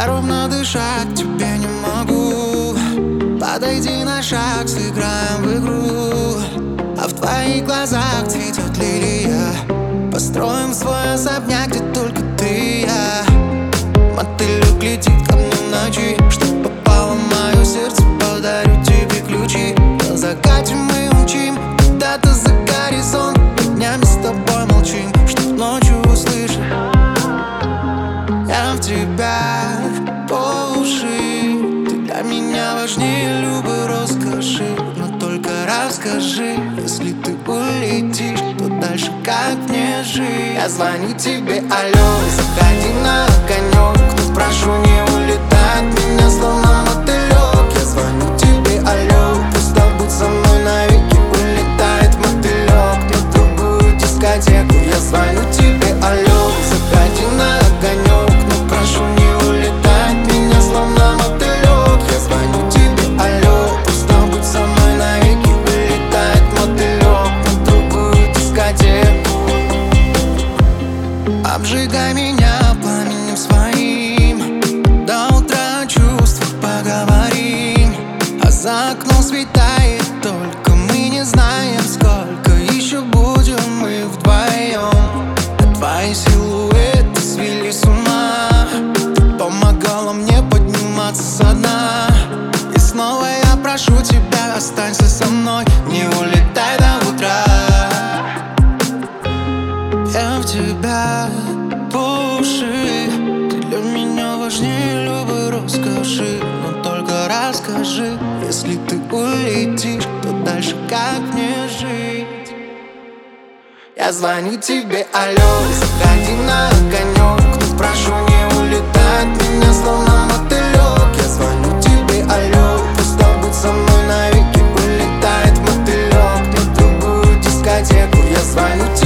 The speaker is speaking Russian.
Я ровно дышать тебе не могу. Подойди на шаг, сыграем в игру. А в твоих глазах цветет лилия. Построим свой особняк, где только ты и я. Мотылек летит ко мне в ночи. Чтоб попало в мое сердце, подарю тебе ключи. На закате мы умчим куда-то за горизонт. Днями с тобой молчим, чтоб ночью услышать. Я в тебя по уши. Ты для меня важнее любой роскоши. Но только расскажи, если ты улетишь, то дальше как мне жить? Я звоню тебе, алло, заходи на огонек. Но прошу, не улетай от меня, словно мотылек. Я звоню тебе, алло, пусть будь со мной навеки. Улетает мотылек на другую дискотеку. Я звоню тебе, алло, заходи на огонек. Но прошу, не улетай от меня, словно мотылек. Я звоню тебе, алло, пусть будь со мной навеки. Улетает мотылек на другую дискотеку. Обжигай меня пламенем своим. До утра о чувствах поговорим. А за окном светает, только мы не знаем, сколько еще будем мы вдвоем. А твои силуэты свели с ума. Ты помогала мне подниматься со дна. И снова я прошу тебя, останься со мной, не улетай до утра. Я в тебя по уши. Ты для меня важнее любой роскоши. Но только расскажи, если ты улетишь, то дальше как мне жить? Я звоню тебе, алло, заходи на огонек. Но прошу, не улетай от меня, словно мотылек. Я звоню тебе, алло, пусть будь со мной навеки. Улетает мотылек на другую дискотеку. Я звоню тебе.